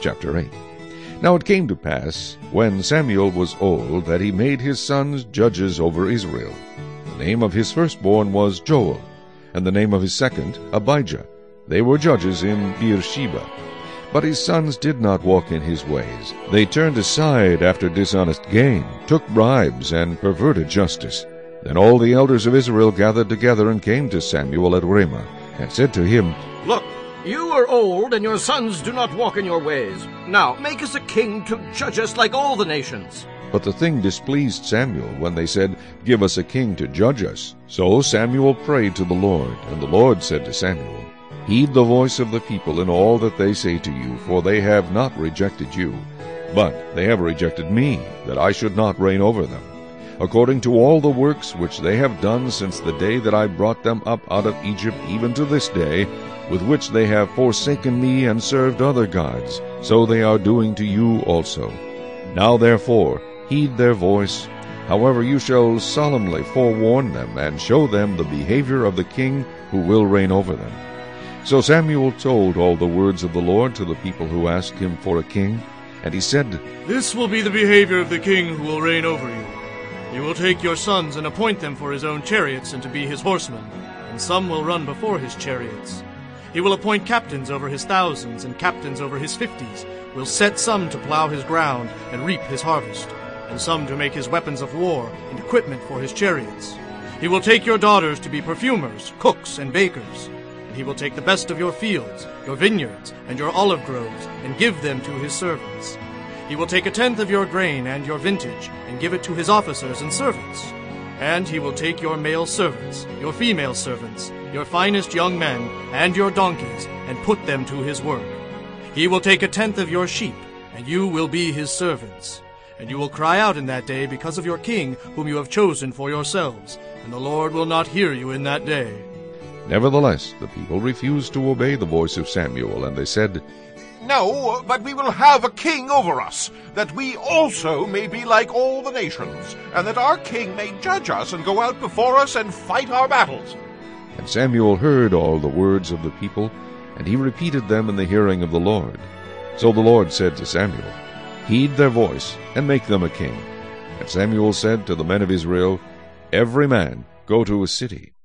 Chapter 8. Now it came to pass, when Samuel was old, that he made his sons judges over Israel. The name of his firstborn was Joel, and the name of his second Abijah. They were judges in Beersheba. But his sons did not walk in his ways. They turned aside after dishonest gain, took bribes, and perverted justice. Then all the elders of Israel gathered together and came to Samuel at Ramah, and said to him, Look, you are old, and your sons do not walk in your ways. Now make us a king to judge us like all the nations. But the thing displeased Samuel when they said, Give us a king to judge us. So Samuel prayed to the Lord, and the Lord said to Samuel, Heed the voice of the people in all that they say to you, for they have not rejected you, but they have rejected me, that I should not reign over them, according to all the works which they have done since the day that I brought them up out of Egypt, even to this day, with which they have forsaken me and served other gods, so they are doing to you also. Now therefore heed their voice. However, you shall solemnly forewarn them, and show them the behavior of the king who will reign over them. So Samuel told all the words of the Lord to the people who asked him for a king. And he said, This will be the behavior of the king who will reign over you. He will take your sons and appoint them for his own chariots and to be his horsemen, and some will run before his chariots. He will appoint captains over his thousands and captains over his 50s, will set some to plow his ground and reap his harvest, and some to make his weapons of war and equipment for his chariots. He will take your daughters to be perfumers, cooks, and bakers. He will take the best of your fields, your vineyards, and your olive groves, and give them to his servants. He will take 1/10 of your grain and your vintage, and give it to his officers and servants. And he will take your male servants, your female servants, your finest young men, and your donkeys, and put them to his work. He will take 1/10 of your sheep, and you will be his servants. And you will cry out in that day because of your king, whom you have chosen for yourselves, and the Lord will not hear you in that day. Nevertheless, the people refused to obey the voice of Samuel, and they said, No, but we will have a king over us, that we also may be like all the nations, and that our king may judge us and go out before us and fight our battles. And Samuel heard all the words of the people, and he repeated them in the hearing of the Lord. So the Lord said to Samuel, Heed their voice, and make them a king. And Samuel said to the men of Israel, Every man go to his city.